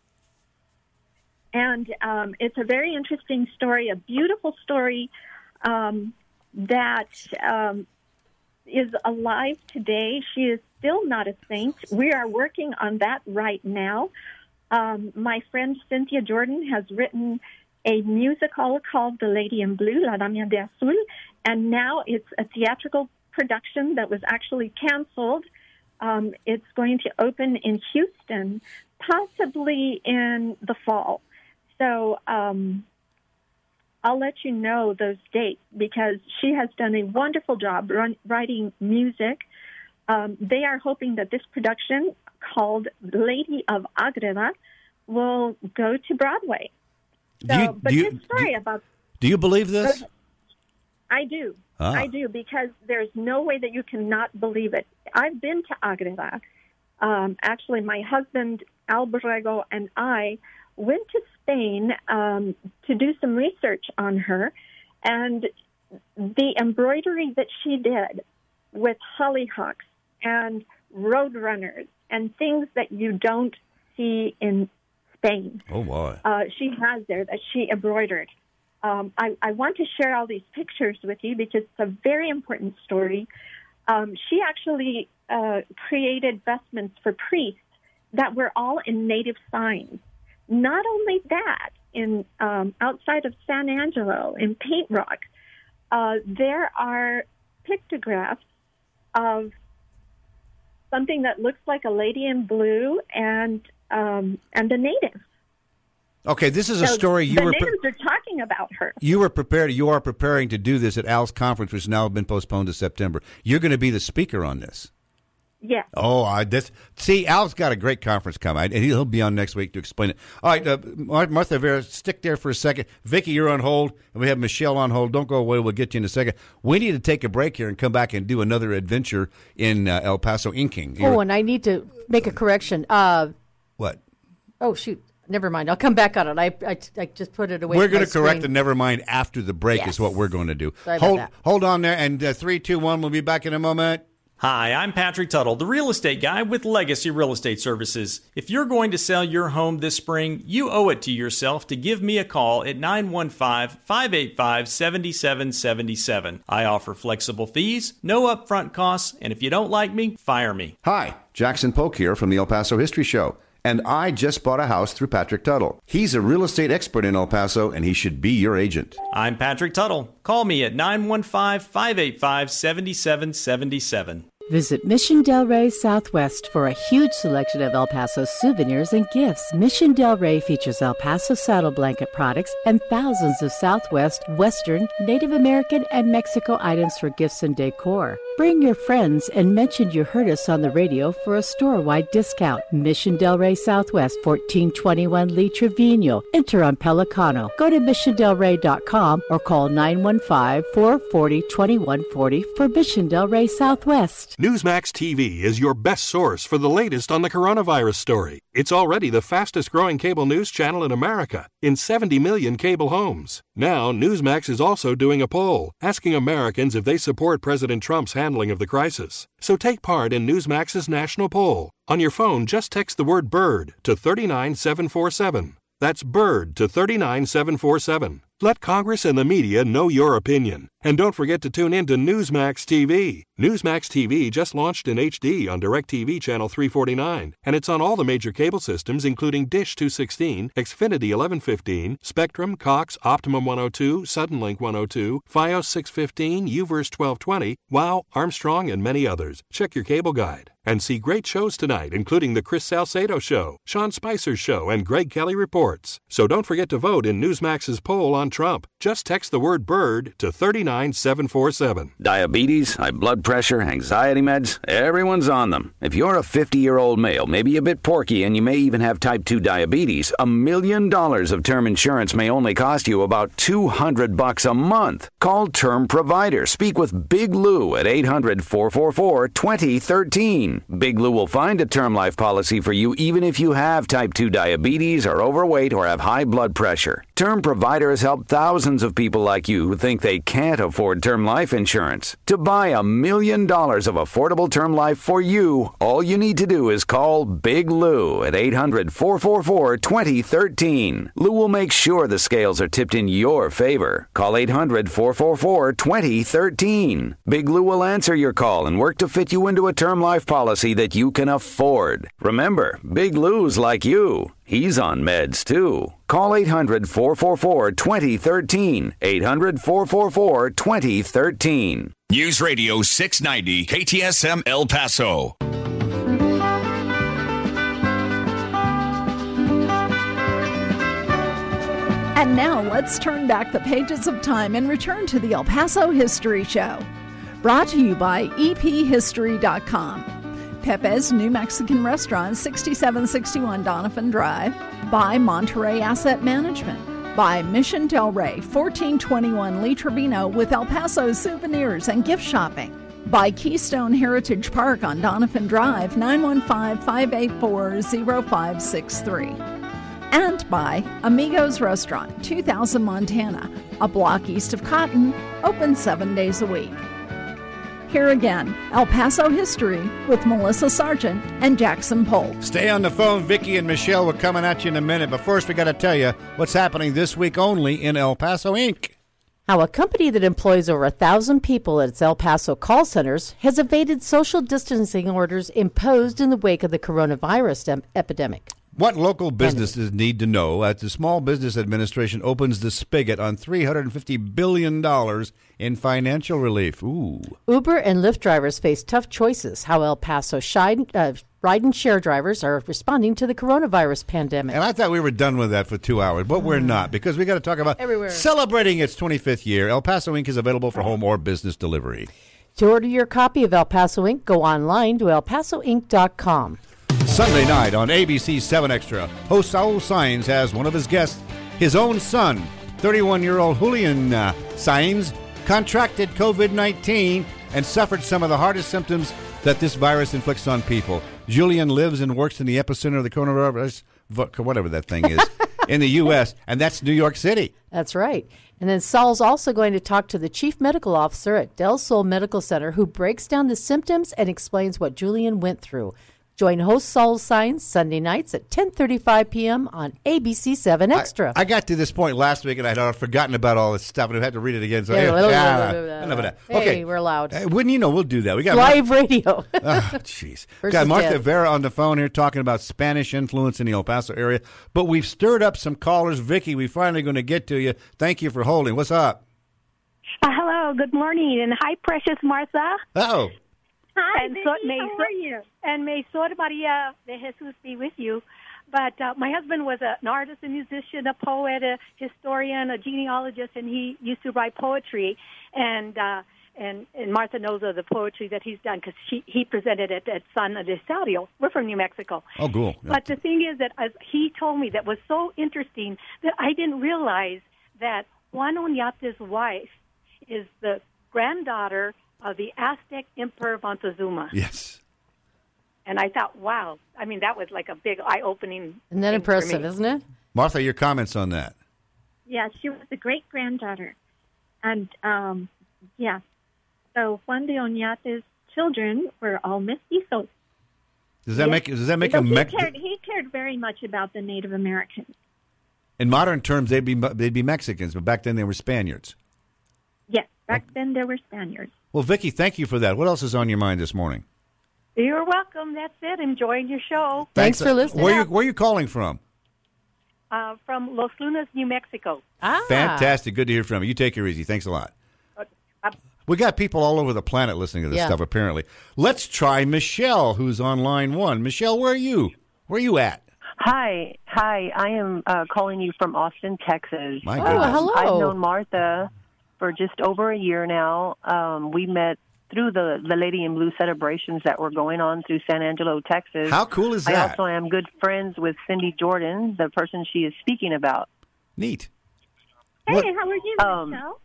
And um, it's a very interesting story, a beautiful story um, that um, is alive today. She is still not a saint. We are working on that right now. Um, my friend Cynthia Jordan has written a musical called The Lady in Blue, La Dama de Azul, and now it's a theatrical production that was actually canceled. Um, it's going to open in Houston, possibly in the fall. So um, I'll let you know those dates because she has done a wonderful job run, writing music. Um, they are hoping that this production called Lady of Agreda will go to Broadway. So, Do you- but do you- this story about Do you believe this? I do. Ah. I do, because there's no way that you cannot believe it. I've been to Agreda. Um, actually, my husband, Al Borrego, and I went to Spain um, to do some research on her, and the embroidery that she did with hollyhocks and roadrunners and things that you don't see in Spain. Oh boy! Uh, she has there that she embroidered. Um, I, I want to share all these pictures with you because it's a very important story. Um, she actually uh, created vestments for priests that were all in native signs. Not only that, in um, outside of San Angelo, in Paint Rock, uh, there are pictographs of something that looks like a lady in blue and um, and a native. Okay, this is a So story you the were natives are talking about her. you were prepared. You are preparing to do this at Al's conference, which has now been postponed to September. You're going to be the speaker on this. Yeah. Oh, I this see, Al's got a great conference coming, and he'll be on next week to explain it. All right, uh, Mar- Martha Vera, stick there for a second. Vicky, you're on hold, and we have Michelle on hold. Don't go away. We'll get you in a second. We need to take a break here and come back and do another adventure in uh, El Paso inking. Oh, and I need to make a correction. Uh, What? oh, shoot. Never mind. I'll come back on it. I, I, I just put it away. We're going to to correct the never mind after the break Yes. is what we're going to do. Sorry about hold, that. hold on there, and uh, three, two, one. We'll be back in a moment. Hi, I'm Patrick Tuttle, the real estate guy with Legacy Real Estate Services. If you're going to sell your home this spring, you owe it to yourself to give me a call at nine one five, five eight five, seven seven seven seven. I offer flexible fees, no upfront costs, and if you don't like me, fire me. Hi, Jackson Polk here from the El Paso History Show. And I just bought a house through Patrick Tuttle. He's a real estate expert in El Paso, and he should be your agent. I'm Patrick Tuttle. Call me at nine one five, five eight five, seven seven seven seven. Visit Mission Del Rey Southwest for a huge selection of El Paso souvenirs and gifts. Mission Del Rey features El Paso saddle blanket products and thousands of Southwest, Western, Native American, and Mexico items for gifts and decor. Bring your friends and mention you heard us on the radio for a store-wide discount. Mission Del Rey Southwest, fourteen twenty-one Lee Trevino. Enter on Pelicano. Go to mission del rey dot com or call nine one five, four four zero, two one four zero for Mission Del Rey Southwest. Newsmax T V is your best source for the latest on the coronavirus story. It's already the fastest-growing cable news channel in America, in seventy million cable homes. Now, Newsmax is also doing a poll, asking Americans if they support President Trump's handling of the crisis. So take part in Newsmax's national poll. On your phone, just text the word BIRD to three nine seven four seven. That's BIRD to three nine seven four seven. Let Congress and the media know your opinion. And don't forget to tune in to Newsmax T V. Newsmax T V just launched in H D on DirecTV Channel three forty-nine, and it's on all the major cable systems including Dish two sixteen, Xfinity eleven fifteen, Spectrum, Cox, Optimum one oh two, Suddenlink one oh two, Fios six fifteen, UVerse twelve twenty, Wow, Armstrong, and many others. Check your cable guide. And see great shows tonight, including The Chris Salcedo Show, Sean Spicer's Show, and Greg Kelly Reports. So don't forget to vote in Newsmax's poll on Trump. Just text the word BIRD to three nine seven four seven. Diabetes, high blood pressure, anxiety meds, everyone's on them. If you're a fifty-year-old male, maybe a bit porky, and you may even have type two diabetes, a million dollars of term insurance may only cost you about two hundred bucks a month. Call Term Provider. Speak with Big Lou at eight hundred, four four four, two oh one three. Big Lou will find a term life policy for you even if you have type two diabetes, are overweight, or have high blood pressure. Term Provider has helped thousands of people like you who think they can't afford term life insurance. To buy a million dollars of affordable term life for you, all you need to do is call Big Lou at eight hundred, four four four, two oh one three. Lou will make sure the scales are tipped in your favor. Call eight hundred, four four four, two oh one three. Big Lou will answer your call and work to fit you into a term life policy that you can afford. Remember, Big Lou's like you. He's on meds, too. Call eight hundred, four four four, two oh one three. eight hundred, four four four, two oh one three. News Radio six ninety K T S M El Paso. And now let's turn back the pages of time and return to the El Paso History Show. Brought to you by E P history dot com. Pepe's New Mexican Restaurant, sixty-seven sixty-one Donovan Drive. By Monterey Asset Management. By Mission Del Rey, fourteen twenty-one Lee Trevino, with El Paso souvenirs and gift shopping. By Keystone Heritage Park on Donovan Drive, nine one five, five eight four, zero five six three. And by Amigos Restaurant, two thousand Montana, a block east of Cotton, open seven days a week. Here again, El Paso History with Melissa Sargent and Jackson Polk. Stay on the phone. Vicki and Michelle, we're coming at you in a minute. But first, we got to tell you what's happening this week only in El Paso Incorporated. How a company that employs over a thousand people at its El Paso call centers has evaded social distancing orders imposed in the wake of the coronavirus em- epidemic. What local businesses need to know as the Small Business Administration opens the spigot on three hundred fifty billion dollars in financial relief. Ooh. Uber and Lyft drivers face tough choices. How El Paso shine, uh, ride and share drivers are responding to the coronavirus pandemic. And I thought we were done with that for two hours, but we're not, because we got to talk about Everywhere. Celebrating its twenty-fifth year. El Paso Incorporated is available for home or business delivery. To order your copy of El Paso Incorporated, go online to el paso inc dot com. Sunday night on A B C seven Extra, host Saul Saenz has one of his guests, his own son, thirty-one-year-old Julian uh, Saenz, contracted covid nineteen and suffered some of the hardest symptoms that this virus inflicts on people. Julian lives and works in the epicenter of the coronavirus whatever that thing is, in the U S, and that's New York City. That's right. And then Saul's also going to talk to the chief medical officer at Del Sol Medical Center, who breaks down the symptoms and explains what Julian went through. Join host Saul Signs Sunday nights at ten thirty-five p.m. on A B C seven Extra. I, I got to this point last week, and I'd forgotten about all this stuff, and I had to read it again. So yeah, yeah, blah, blah, yeah, blah, blah, blah. enough of that. Hey, okay, we're allowed. Uh, wouldn't you know, we'll do that. We got live Mar- radio. Oh, jeez. Got Martha death. Vera on the phone here talking about Spanish influence in the El Paso area, but we've stirred up some callers. Vicky, we're finally going to get to you. Thank you for holding. What's up? Uh, hello, good morning, and hi, precious Martha. Oh. Hi, and Vicky, so, may, how are you? And may Sor Maria de Jesus be with you. But uh, my husband was a, an artist, a musician, a poet, a historian, a genealogist, and he used to write poetry. And uh, and and Martha knows of the poetry that he's done because he presented it at San Estadio. We're from New Mexico. Oh, cool. Yeah. But the thing is that as he told me that was so interesting that I didn't realize that Juan Oñate's wife is the granddaughter of the Aztec Emperor Montezuma. Yes. And I thought, wow. I mean, that was like a big eye-opening. Isn't that impressive, isn't it? Martha, your comments on that? Yeah, she was the great-granddaughter. And, um, yeah. So Juan de Oñate's children were all mestizos. Does that yes. make does that make so a he, Mex- cared, he cared very much about the Native Americans. In modern terms, they'd be they'd be Mexicans, but back then they were Spaniards. Yes, back oh. then they were Spaniards. Well, Vicky, thank you for that. What else is on your mind this morning? You're welcome. That's it. Enjoying your show. Thanks, Thanks for listening. Where are, you, where are you calling from? Uh, from Los Lunas, New Mexico. Ah. Fantastic. Good to hear from you. You take her easy. Thanks a lot. Uh, we got people all over the planet listening to this yeah. stuff, apparently. Let's try Michelle, who's on line one. Michelle, where are you? Where are you at? Hi. Hi. I am uh, calling you from Austin, Texas. My goodness. Oh, hello. I've known Martha for just over a year now. Um, we met through the, the Lady in Blue celebrations that were going on through San Angelo, Texas. How cool is I that? also am good friends with Cindy Jordan, the person she is speaking about. Neat. Hey, What? how are you, Um, Michelle?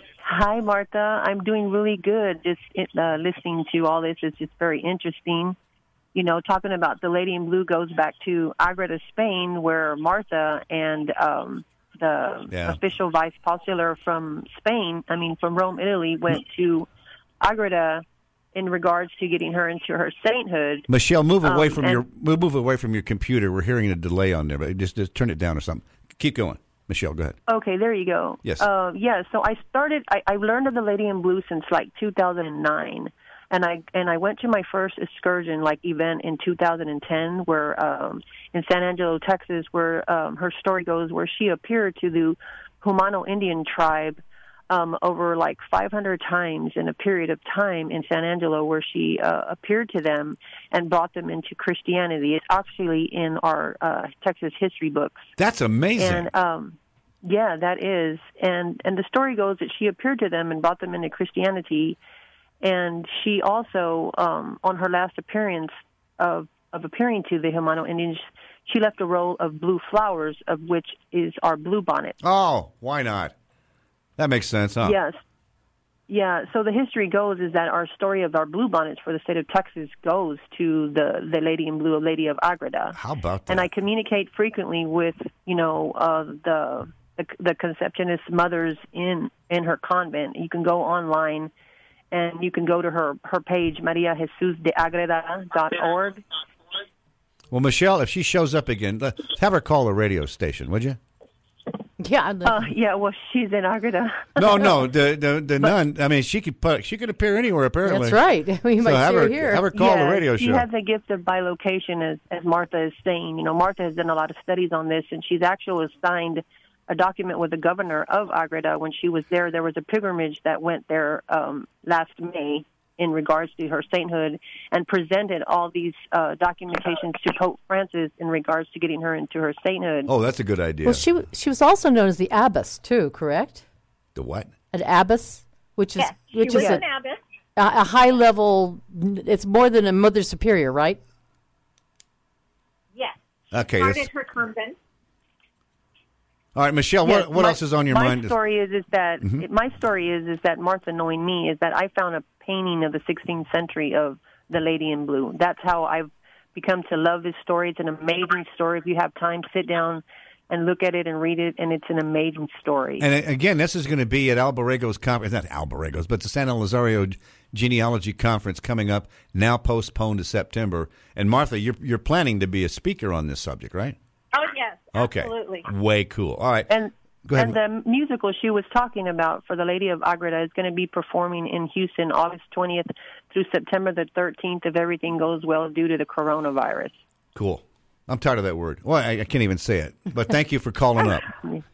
Hi, Martha. I'm doing really good. Just uh, listening to all this is just very interesting. You know, talking about the Lady in Blue goes back to Agreda, Spain, where Martha and um, the Yeah. official vice consular from Spain, I mean, from Rome, Italy, went to Agreda in regards to getting her into her sainthood. Michelle, move away Um, from and- your move, move away from your computer. We're hearing a delay on there, but just, just turn it down or something. Keep going. Michelle, go ahead. Okay, there you go. Yes. Uh, yeah, so I started, I, I learned of the Lady in Blue since like two thousand nine. And I and I went to my first excursion, like event in two thousand ten, where um, in San Angelo, Texas, where um, her story goes, where she appeared to the Humano Indian tribe um, over like five hundred times in a period of time in San Angelo, where she uh, appeared to them and brought them into Christianity. It's actually in our uh, Texas history books. That's amazing. And um, yeah, that is. And and the story goes that she appeared to them and brought them into Christianity. And she also, um, on her last appearance of, of appearing to the Humano Indians, she left a roll of blue flowers, of which is our blue bonnet. Oh, why not? That makes sense, huh? Yes. Yeah, so the history goes is that our story of our blue bonnets for the state of Texas goes to the, the Lady in Blue, Lady of Agreda. How about that? And I communicate frequently with, you know, uh, the, the the Conceptionist mothers in, in her convent. You can go online and you can go to her, her page, maria jesus de agreda dot org. Well, Michelle, if she shows up again, let- have her call the radio station, would you? Yeah. Uh, yeah, well, she's in Agreda. No, no, the the, the nun. I mean, she could put, she could appear anywhere. Apparently, That's right. We so might have see her her here. have her call yeah, the radio she show. has a gift of bilocation, as, as Martha is saying. You know, Martha has done a lot of studies on this, and she's actually signed a document with the governor of Agreda. When she was there, there was a pilgrimage that went there um, last May in regards to her sainthood, and presented all these uh, documentations to Pope Francis in regards to getting her into her sainthood. Oh, that's a good idea. Well, she she was also known as the abbess too, correct? The what? An abbess, which is Yes, she which was is a, an abbess. a, a high level. It's more than a mother superior, right? Yes. Okay, Started that's- her convent. All right, Michelle. Yes, what what my- else is on your my mind? story is is that Mhm. it, my story is is that Martha, knowing me, is that I found a painting of the sixteenth century of the Lady in Blue. That's how I've you come to love this story. It's an amazing story. If you have time, sit down and look at it and read it, and it's an amazing story. And again, this is going to be at Alborrego's conference, not Alborrego's, but the San Elizario Genealogy Conference coming up, now postponed to September. And Martha, you're you're planning to be a speaker on this subject, right? Oh, yes, okay. absolutely. Way cool. All right. And Go ahead. And the musical she was talking about for the Lady of Agreda is going to be performing in Houston August twentieth through September the thirteenth if everything goes well due to the coronavirus. Cool. I'm tired of that word. Well, I, I can't even say it. But thank you for calling up.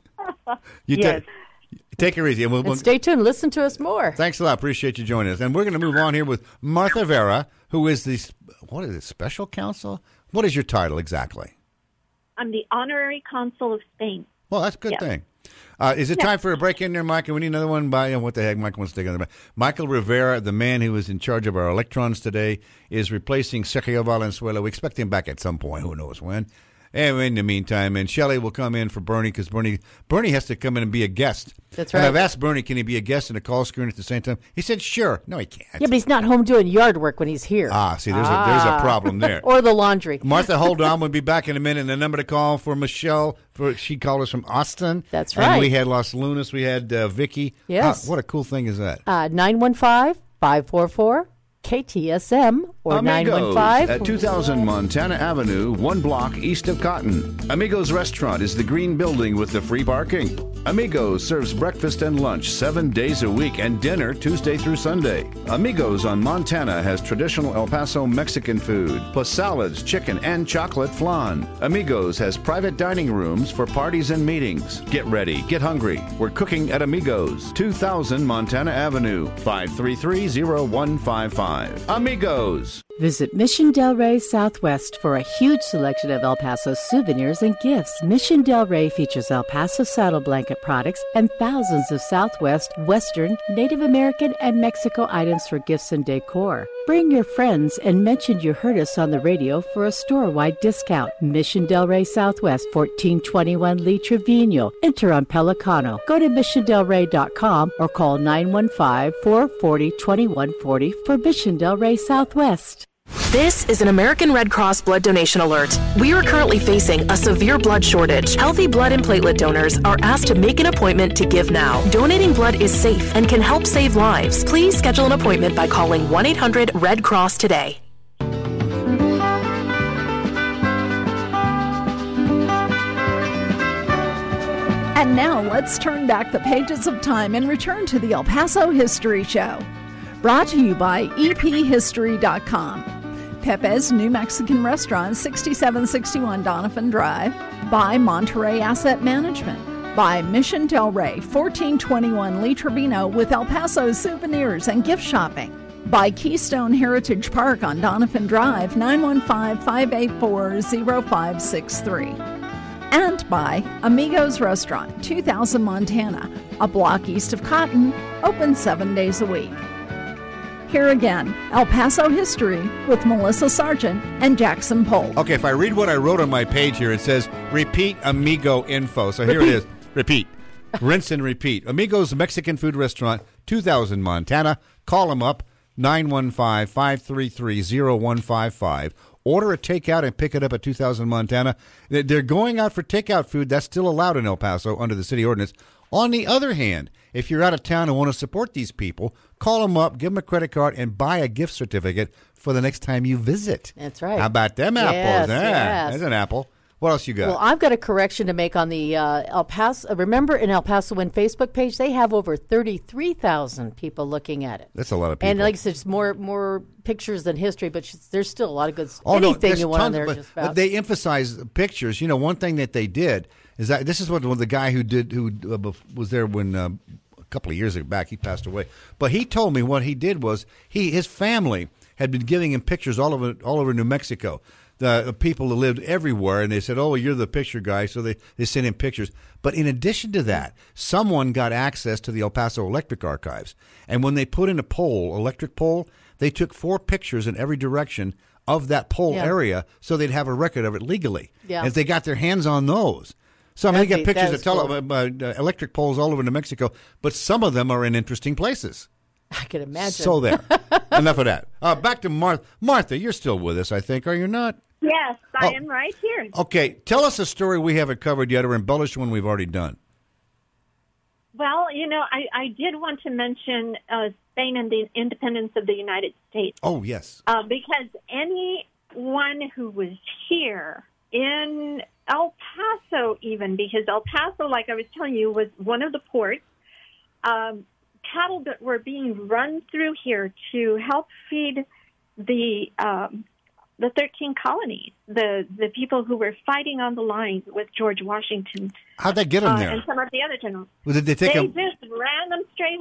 You yes. ta- take it easy. And, we'll, And we'll, stay tuned. Listen to us more. Thanks a lot. Appreciate you joining us. And we're going to move on here with Martha Vera, who is the, what is it, special counsel? What is your title exactly? I'm the honorary consul of Spain. Well, that's a good Yes. thing. Uh, is it Yeah. time for a break in there, Michael? We need another one by, oh, what the heck, Michael wants to take another. Michael Rivera, the man who is in charge of our electrons today, is replacing Sergio Valenzuela. We expect him back at some point, who knows when. And in the meantime, and Shelley will come in for Bernie because Bernie Bernie has to come in and be a guest. That's And right. I've asked Bernie, can he be a guest in a call screen at the same time? He said, sure. No, he can't. Yeah, but he's not home doing yard work when he's here. Ah, see, there's a there's a problem there. Or the laundry. Martha, hold on. We'll be back in a minute. And the number to call for Michelle, for she called us from Austin. That's And right. we had Los Lunas. We had uh, Vicky. Yes. Ah, what a cool thing is that? Uh, nine one five, five four four, K T S M or nine one Amigos five. at two thousand Montana Avenue, one block east of Cotton. Amigos Restaurant is the green building with the free parking. Amigos serves breakfast and lunch seven days a week and dinner Tuesday through Sunday. Amigos on Montana has traditional El Paso Mexican food, plus salads, chicken, and chocolate flan. Amigos has private dining rooms for parties and meetings. Get ready, get hungry. We're cooking at Amigos, two thousand Montana Avenue, five three three, zero one five five. Amigos. Visit Mission Del Rey Southwest for a huge selection of El Paso souvenirs and gifts. Mission Del Rey features El Paso saddle blanket products and thousands of Southwest, Western, Native American, and Mexico items for gifts and decor. Bring your friends and mention you heard us on the radio for a store-wide discount. Mission Del Rey Southwest, fourteen twenty-one Lee Trevino. Enter on Pelicano. Go to mission del rey dot com or call nine one five, four four zero, two one four zero for Mission Del Rey Southwest. This is an American Red Cross blood donation alert. We are currently facing a severe blood shortage. Healthy blood and platelet donors are asked to make an appointment to give now. Donating blood is safe and can help save lives. Please schedule an appointment by calling one eight hundred red cross today. And now let's turn back the pages of time and return to the El Paso History Show. Brought to you by E P history dot com. Pepe's New Mexican Restaurant, sixty-seven sixty-one Donovan Drive. By Monterey Asset Management. By Mission Del Rey, fourteen twenty-one Lee Trevino with El Paso souvenirs and gift shopping. By Keystone Heritage Park on Donovan Drive, nine one five, five eight four, zero five six three. And by Amigos Restaurant, two thousand Montana, a block east of Cotton, open seven days a week. Here again, El Paso History with Melissa Sargent and Jackson Polk. Okay, if I read what I wrote on my page here, it says, repeat Amigo info. So here it is. Repeat. Rinse and repeat. Amigos Mexican Food Restaurant, two thousand Montana. Call them up, nine one five, five three three, zero one five five. Order a takeout and pick it up at two thousand Montana. They're going out for takeout food. That's still allowed in El Paso under the city ordinance. On the other hand, if you're out of town and want to support these people, call them up, give them a credit card, and buy a gift certificate for the next time you visit. That's right. How about them apples? Yes, yeah, yes. There's an apple. What else you got? Well, I've got a correction to make on the uh, El Paso. Remember, in El Paso Win Facebook page, they have over thirty-three thousand people looking at it. That's a lot of people. And like I said, it's more more pictures than history, but sh- there's still a lot of good s- Oh, no, anything there's you want on tons, there. but, Just but about. they emphasize pictures. You know, one thing that they did is that this is what well, the guy who did who uh, bef- was there when uh, a couple of years back he passed away. But he told me what he did was he his family had been giving him pictures all over all over New Mexico. The, the people that lived everywhere, and they said, "Oh, you're the picture guy," so they they sent him pictures. But in addition to that, someone got access to the El Paso Electric Archives, and when they put in a pole, electric pole, they took four pictures in every direction of that pole Yeah. area, so they'd have a record of it legally. Yeah. And if they got their hands on those. So I mean, they That'd got be- pictures that of is tele- cool. uh, uh, electric poles all over New Mexico, but some of them are in interesting places. I can imagine. So there. Enough of that. Uh, back to Martha. Martha, you're still with us, I think, are you not? Yes, I Oh. am right here. Okay, tell us a story we haven't covered yet, or embellish one we've already done. Well, you know, I, I did want to mention uh, Spain and the independence of the United States. Oh, yes. Uh, because anyone who was here in El Paso, even, because El Paso, like I was telling you, was one of the ports, um, cattle that were being run through here to help feed the um, the thirteen colonies, the, the people who were fighting on the line with George Washington. How'd they get them uh, there? And some of the other generals. Well, did they take they them? just ran them straight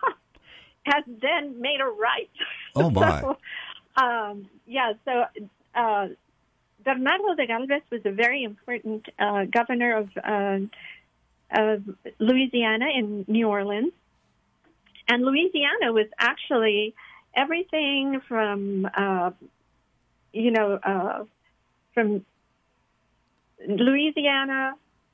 and then made a right. Oh, my. So, um, yeah, so uh, Bernardo de Galvez was a very important uh, governor of, uh, of Louisiana in New Orleans. And Louisiana was actually everything from, uh, you know, uh, from Louisiana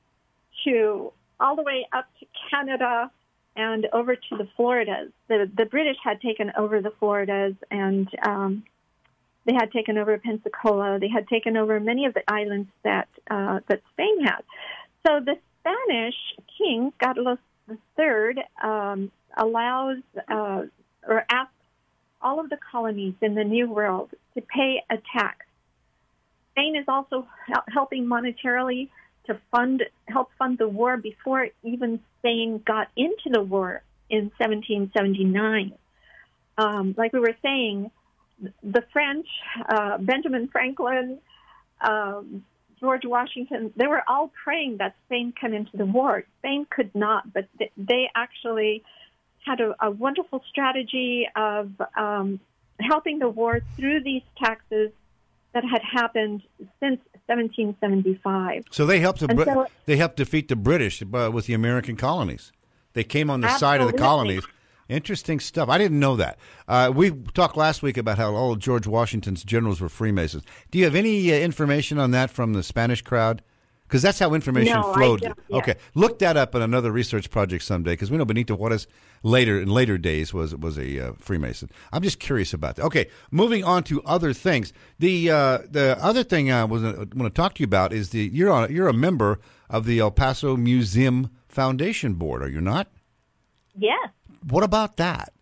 to all the way up to Canada and over to the Floridas. The the British had taken over the Floridas, and um, they had taken over Pensacola. They had taken over many of the islands that uh, that Spain had. So the Spanish king, Carlos the Third, um, allows uh, or asks all of the colonies in the New World to pay a tax. Spain is also hel- helping monetarily to fund, help fund the war before even Spain got into the war in seventeen seventy-nine. Um, like we were saying, the French, uh, Benjamin Franklin, um, George Washington, they were all praying that Spain come into the war. Spain could not, but th- they actually had a, a wonderful strategy of um, helping the war through these taxes that had happened since seventeen seventy-five. So they helped the And Brit- so- they helped defeat the British uh, with the American colonies. They came on the side of the Absolutely. colonies. Interesting stuff. I didn't know that. Uh, we talked last week about how all of George Washington's generals were Freemasons. Do you have any uh, information on that from the Spanish crowd? Because that's how information No, I flowed. don't yet. Okay, look that up in another research project someday. Because we know Benito Juarez later in later days was was a uh, Freemason. I'm just curious about that. Okay, moving on to other things. The uh, the other thing I was uh, want to talk to you about is the you're on, you're a member of the El Paso Museum Foundation Board, are you not? Yes. What about that?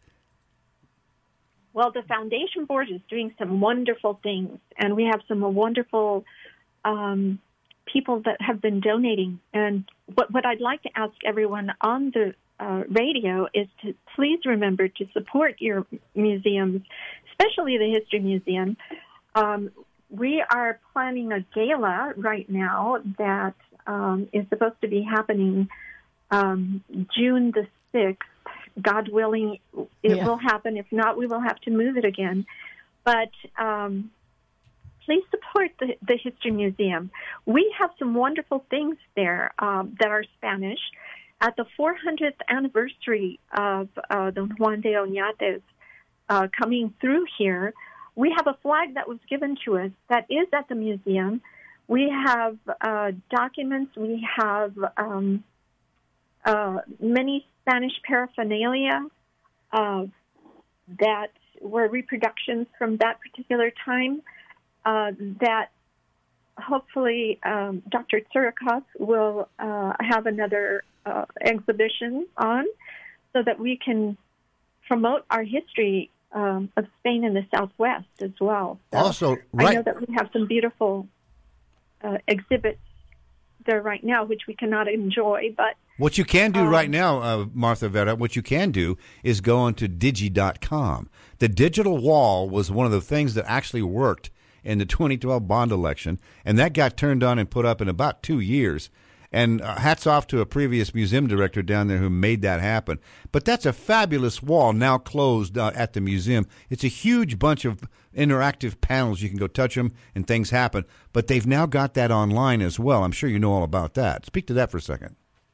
Well, the foundation board is doing some wonderful things, and we have some wonderful um, people that have been donating. And what, what I'd like to ask everyone on the uh, radio is to please remember to support your museums, especially the History Museum. Um, we are planning a gala right now that um, is supposed to be happening um, June the sixth. God willing, it Yeah. will happen. If not, we will have to move it again. But um, please support the, the History Museum. We have some wonderful things there um, that are Spanish. At the four hundredth anniversary of uh, the Juan de Oñates uh, coming through here, we have a flag that was given to us that is at the museum. We have uh, documents. We have um, uh, many Spanish paraphernalia uh, that were reproductions from that particular time uh, that hopefully um, Doctor Tsirikos will uh, have another uh, exhibition on so that we can promote our history um, of Spain in the Southwest as well. So Also, I right- know that we have some beautiful uh, exhibits there right now, which we cannot enjoy, but What you can do Um, right now, uh, Martha Vera, what you can do is go onto digi dot com. The digital wall was one of the things that actually worked in the twenty twelve bond election, and that got turned on and put up in about two years. And uh, hats off to a previous museum director down there who made that happen. But that's a fabulous wall now closed uh, at the museum. It's a huge bunch of interactive panels. You can go touch them and things happen. But they've now got that online as well. I'm sure you know all about that. Speak to that for a second.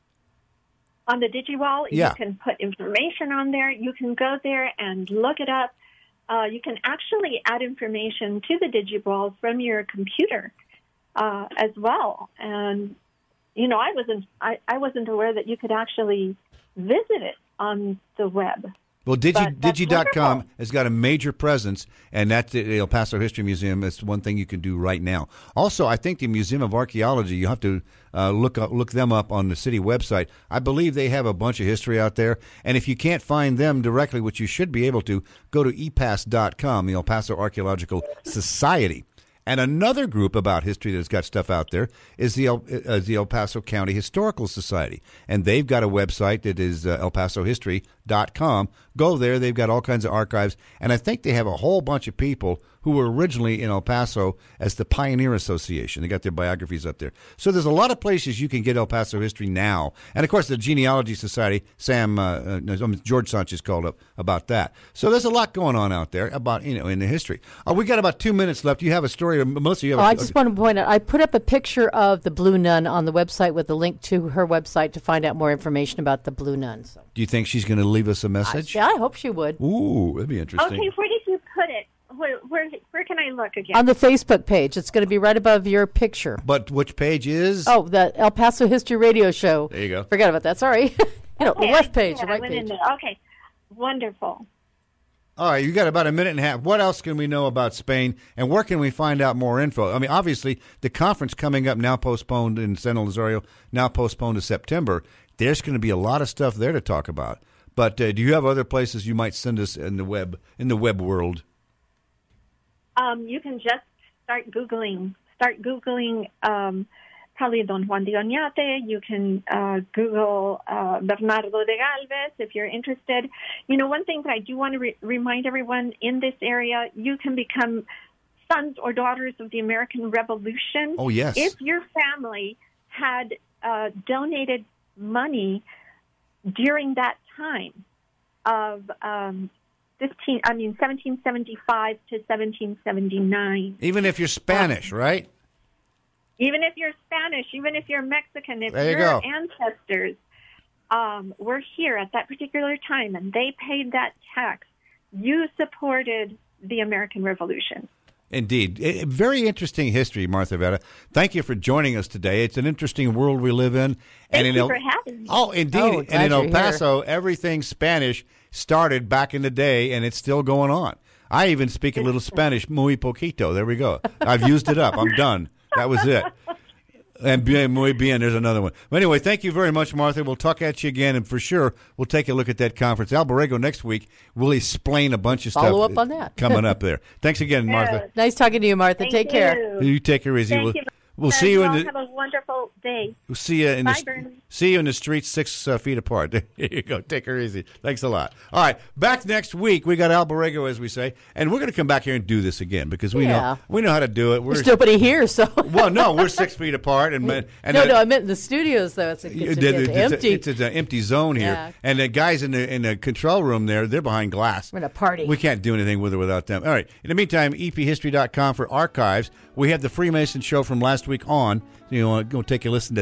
on the DigiWall, Yeah. you can put information on there. You can go there and look it up. Uh, you can actually add information to the DigiWall from your computer uh, as well. And you know, I wasn't I, I wasn't aware that you could actually visit it on the web. Well, Digi, But that's Digi dot com wonderful. has got a major presence, and that's the El Paso History Museum. That's one thing you can do right now. Also, I think the Museum of Archaeology, you have to uh, look up, look them up on the city website. I believe they have a bunch of history out there, and if you can't find them directly, which you should be able to, go to E P A S dot com, the El Paso Archaeological Society. And another group about history that's got stuff out there is the El, uh, the El Paso County Historical Society. And they've got a website that is uh, el paso history dot com. Go there. They've got all kinds of archives. And I think they have a whole bunch of people who were originally in El Paso as the Pioneer Association. They got their biographies up there. So there's a lot of places you can get El Paso history now. And, of course, the Genealogy Society, Sam, uh, uh, George Sanchez called up about that. So there's a lot going on out there about, you know, in the history. Uh, we got about two minutes left. You have a story. Melissa, you have oh, a, I just want to point out, I put up a picture of the Blue Nun on the website with a link to her website to find out more information about the Blue Nun. So. Do you think she's going to leave us a message? I, yeah, I hope she would. Ooh, that'd be interesting. Okay, where did you put it? Where, where, where can I look again? On the Facebook page. It's going to be right above your picture. But which page is? Oh, the El Paso History Radio Show. There you go. Forgot about that. Sorry. you know, okay, the left I page, see the it. I right went page. in there. Okay, wonderful. All right, you got about a minute and a half. What else can we know about Spain, and where can we find out more info? I mean, obviously, the conference coming up, now postponed in San Rosario, now postponed to September. There's going to be a lot of stuff there to talk about. But uh, do you have other places you might send us in the web, in the web world? Um, you can just start Googling. Start Googling um, probably Don Juan de Oñate. You can uh, Google uh, Bernardo de Galvez if you're interested. You know, one thing that I do want to re- remind everyone in this area, you can become sons or daughters of the American Revolution. Oh, yes. If your family had uh, donated money during that time of um, fifteen, I mean, seventeen seventy-five to seventeen seventy-nine. Even if you're Spanish, um, right? Even if you're Spanish, even if you're Mexican, if there you your go. ancestors um, were here at that particular time and they paid that tax, you supported the American Revolution. Indeed. A very interesting history, Martha Vera. Thank you for joining us today. It's an interesting world we live in. Thank and in you El, for having me. Oh, indeed. Oh, and glad in El you're Paso, everything Spanish started back in the day, and it's still going on. I even speak a little Spanish, muy poquito. There we go. I've used it up. I'm done. That was it. And bien, muy bien, there's another one. But anyway, thank you very much, Martha. We'll talk at you again, and for sure, we'll take a look at that conference. Alborrego next week will explain a bunch of Follow stuff up on that. coming up there. Thanks again, Martha. Nice talking to you, Martha. Thank Take you. care. You take her easy. Thank We'll, you. we'll see you in all the have a wonderful day. we'll see you in Bye, the Bernie. see you in the streets six uh, feet apart. There you go. Take her easy. Thanks a lot. All right, back next week. We got Alborrego, as we say, and we're going to come back here and do this again because we Yeah. know we know how to do it. We're There's nobody here, so. well, no, we're six feet apart, and and no, uh, no, I meant in the studios, though. It's, it's, You- it's, the- it's the- empty. It's, it's an empty zone here, Yeah. and the guys in the in the control room there, they're behind glass. We're in a party. We can't do anything with it without them. All right. In the meantime, E P history dot com for archives. We have the Freemason show from last week on. You know, go take a listen to